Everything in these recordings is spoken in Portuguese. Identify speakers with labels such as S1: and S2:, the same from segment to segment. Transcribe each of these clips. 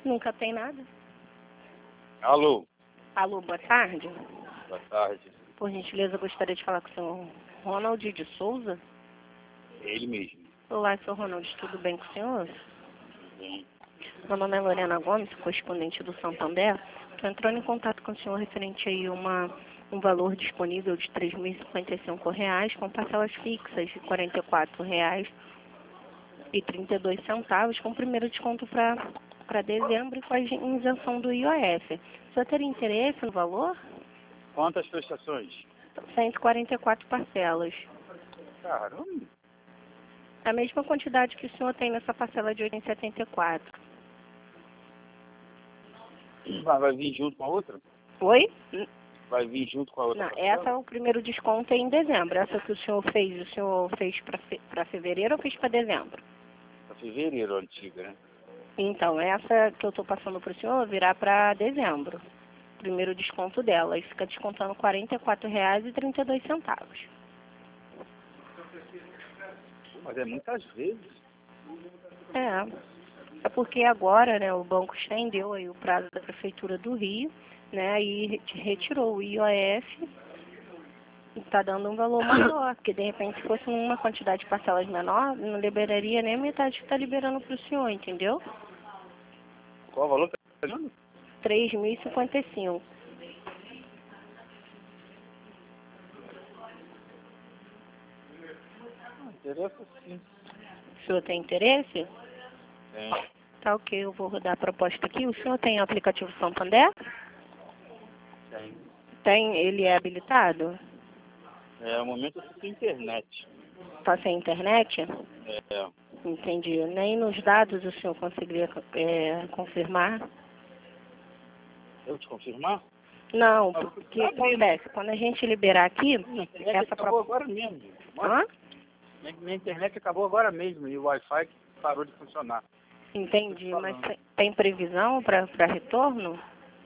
S1: Nunca tem nada.
S2: Alô?
S1: Alô, boa tarde.
S2: Boa tarde.
S1: Por gentileza, eu gostaria de falar com o senhor Ronald de Souza.
S2: Ele mesmo.
S1: Olá, senhor Ronald, tudo bem com o senhor?
S2: Sim.
S1: Meu nome é Lorena Gomes, correspondente do Santander. Estou entrando em contato com o senhor referente aí um valor disponível de R$ 3.055, com parcelas fixas de R$ 44,32, com o primeiro desconto para dezembro e com a isenção do IOF. O senhor teria interesse no valor?
S2: Quantas prestações?
S1: 144 parcelas.
S2: Caramba.
S1: A mesma quantidade que o senhor tem nessa parcela de 874.
S2: Vai vir junto com a outra?
S1: Oi?
S2: Vai vir junto com a outra?
S1: Não,
S2: parcela?
S1: essa é o primeiro desconto é em dezembro. Essa que o senhor fez para fevereiro ou fez para dezembro?
S2: Para fevereiro, a antiga, né?
S1: Então, essa que eu estou passando para o senhor virá para dezembro. Primeiro desconto dela. E fica descontando R$ 44,32.
S2: Mas é muitas vezes.
S1: É porque agora, né, o banco estendeu aí o prazo da Prefeitura do Rio, né, e retirou o IOF e está dando um valor maior, porque de repente se fosse uma quantidade de parcelas menor, não liberaria nem a metade que está liberando para o senhor, entendeu?
S2: Qual o valor que está pagando?
S1: R$ 3.055.
S2: Interessa sim.
S1: O senhor tem interesse?
S2: Tem.
S1: Tá ok, eu vou rodar a proposta aqui. O senhor tem aplicativo Santander?
S2: Tem.
S1: Tem, ele é habilitado?
S2: É, no momento eu fico internet.
S1: Tá sem internet?
S2: É.
S1: Entendi. Nem nos dados o senhor conseguiria confirmar?
S2: Eu te confirmar?
S1: Não,
S2: Mas
S1: porque o que
S2: tá
S1: acontece? Quando a gente liberar aqui,
S2: Minha internet
S1: essa
S2: acabou agora mesmo.
S1: Hã?
S2: Minha internet acabou agora mesmo e o Wi-Fi parou de funcionar.
S1: Entendi, mas tem previsão para retorno?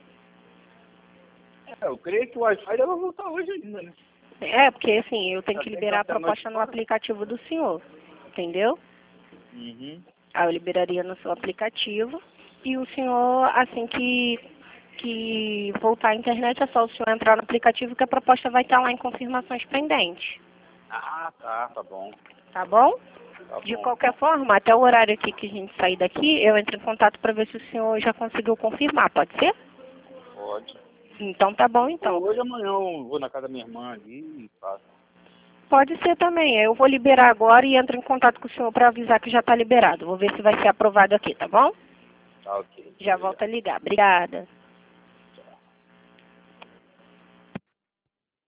S2: Eu creio que o Wi-Fi deve voltar hoje ainda, né?
S1: É, porque assim, eu tenho
S2: Já
S1: que
S2: tem
S1: liberar a
S2: até a noite
S1: proposta no
S2: fora.
S1: aplicativo do senhor, entendeu?
S2: Uhum.
S1: Aí eu liberaria no seu aplicativo e o senhor, assim que voltar à internet, é só o senhor entrar no aplicativo que a proposta vai estar lá em confirmações pendentes.
S2: Ah, tá bom.
S1: Tá bom?
S2: Tá
S1: De
S2: bom.
S1: qualquer forma, até o horário aqui que a gente sair daqui, eu entro em contato para ver se o senhor já conseguiu confirmar, pode ser?
S2: Pode.
S1: Então tá bom então.
S2: Hoje amanhã eu vou na casa da minha irmã ali e faço.
S1: Pode ser também. Eu vou liberar agora e entro em contato com o senhor para avisar que já está liberado. Vou ver se vai ser aprovado aqui, tá bom?
S2: Tá ok.
S1: Já volto a ligar. Obrigada.